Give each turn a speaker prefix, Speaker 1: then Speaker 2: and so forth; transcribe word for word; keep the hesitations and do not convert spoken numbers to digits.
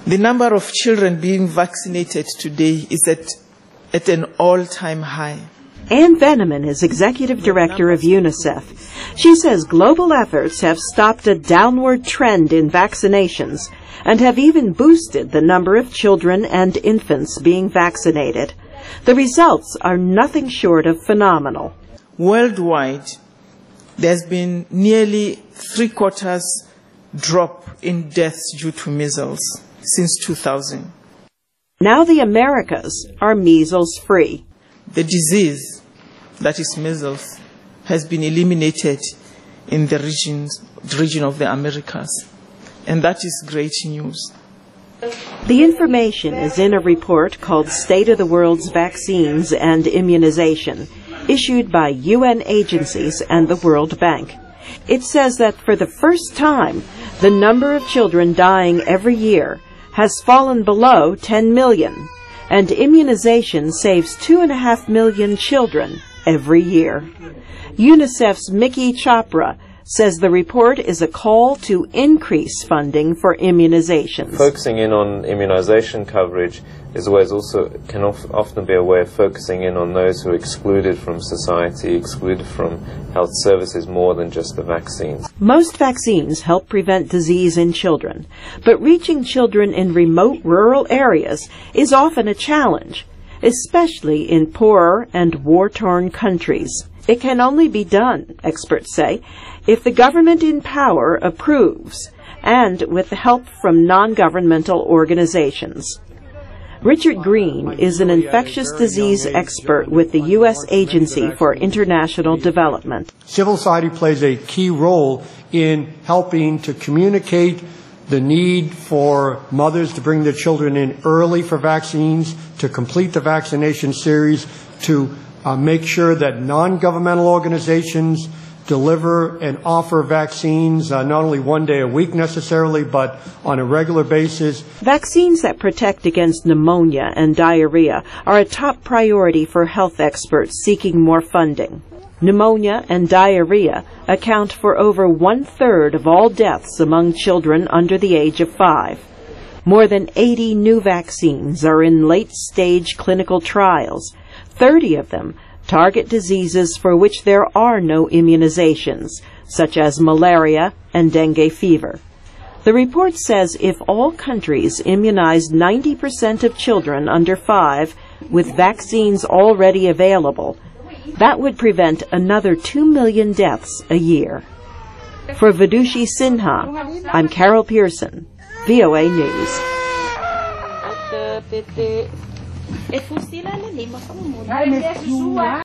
Speaker 1: The number of children being vaccinated today is at, at an all-time high.
Speaker 2: Anne Veneman is executive director of UNICEF. She says global efforts have stopped a downward trend in vaccinations and have even boosted the number of children and infants being vaccinated. The results are nothing short of phenomenal.
Speaker 1: Worldwide, there's been nearly three-quarters drop in deaths due to measles since two thousand.
Speaker 2: Now the Americas are measles-free.
Speaker 1: The disease, that is measles, has been eliminated in the regions, the region of the Americas, and that is great news.
Speaker 2: The information is in a report called State of the World's Vaccines and Immunization, issued by U N agencies and the World Bank. It says that for the first time, the number of children dying every year has fallen below ten million, and immunization saves two and a half million children every year. UNICEF's Mickey Chopra says the report is a call to increase funding for immunizations.
Speaker 3: Focusing in on immunization coverage is always also can often be a way of focusing in on those who are excluded from society, excluded from health services more than just the vaccines.
Speaker 2: Most vaccines help prevent disease in children, but reaching children in remote rural areas is often a challenge, especially in poorer and war-torn countries. It can only be done, experts say, if the government in power approves and with the help from non-governmental organizations. Richard Green is an infectious disease expert with the U S Agency for International Development.
Speaker 4: Civil society plays a key role in helping to communicate the need for mothers to bring their children in early for vaccines, to complete the vaccination series, to uh, make sure that non-governmental organizations deliver and offer vaccines uh, not only one day a week necessarily, but on a regular basis.
Speaker 2: Vaccines that protect against pneumonia and diarrhea are a top priority for health experts seeking more funding. Pneumonia and diarrhea account for over one-third of all deaths among children under the age of five. More than eighty new vaccines are in late-stage clinical trials. thirty of them target diseases for which there are no immunizations, such as malaria and dengue fever. The report says if all countries immunized ninety percent of children under five with vaccines already available, that would prevent another two million deaths a year. For Vidushi Sinha, I'm Carol Pearson, V O A News.